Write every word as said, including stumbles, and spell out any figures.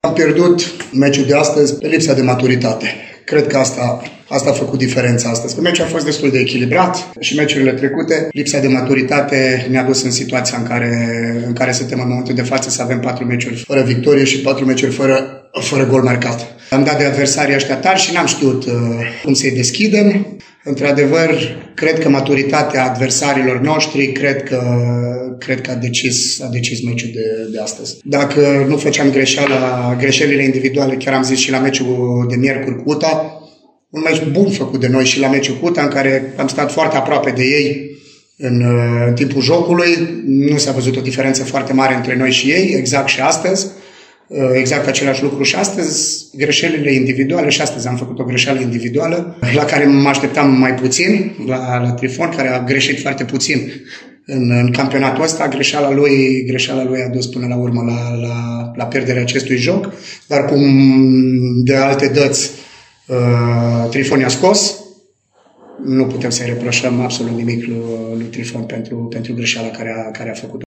Am pierdut meciul de astăzi pe lipsa de maturitate. Cred că asta, asta a făcut diferența astăzi. Că meciul a fost destul de echilibrat și meciurile trecute, lipsa de maturitate ne-a dus în situația în care, în care suntem în momentul de față să avem patru meciuri fără victorie și patru meciuri fără, fără gol marcat. Am dat de adversarii ăștia tari și n-am știut uh, cum să-i deschidem. Într-adevăr, cred că maturitatea adversarilor noștri, cred că, cred că a decis, a decis meciul de, de astăzi. Dacă nu făceam greșeala, greșelile individuale, chiar am zis și la meciul de miercuri cu U T A, un meci bun făcut de noi și la meciul cu U T A, în care am stat foarte aproape de ei în, în timpul jocului. Nu s-a văzut o diferență foarte mare între noi și ei, exact și astăzi. Exact același lucru și astăzi, greșelile individuale, și astăzi am făcut o greșeală individuală la care mă așteptam mai puțin, la, la Trifon, care a greșit foarte puțin în, în campionatul ăsta. Greșeala lui, greșeala lui a dus până la urmă la, la, la pierderea acestui joc, dar cum de alte dăți uh, Trifon i-a scos, nu putem să-i reproșăm absolut nimic lui, lui Trifon pentru, pentru greșeala care a, care a făcut-o.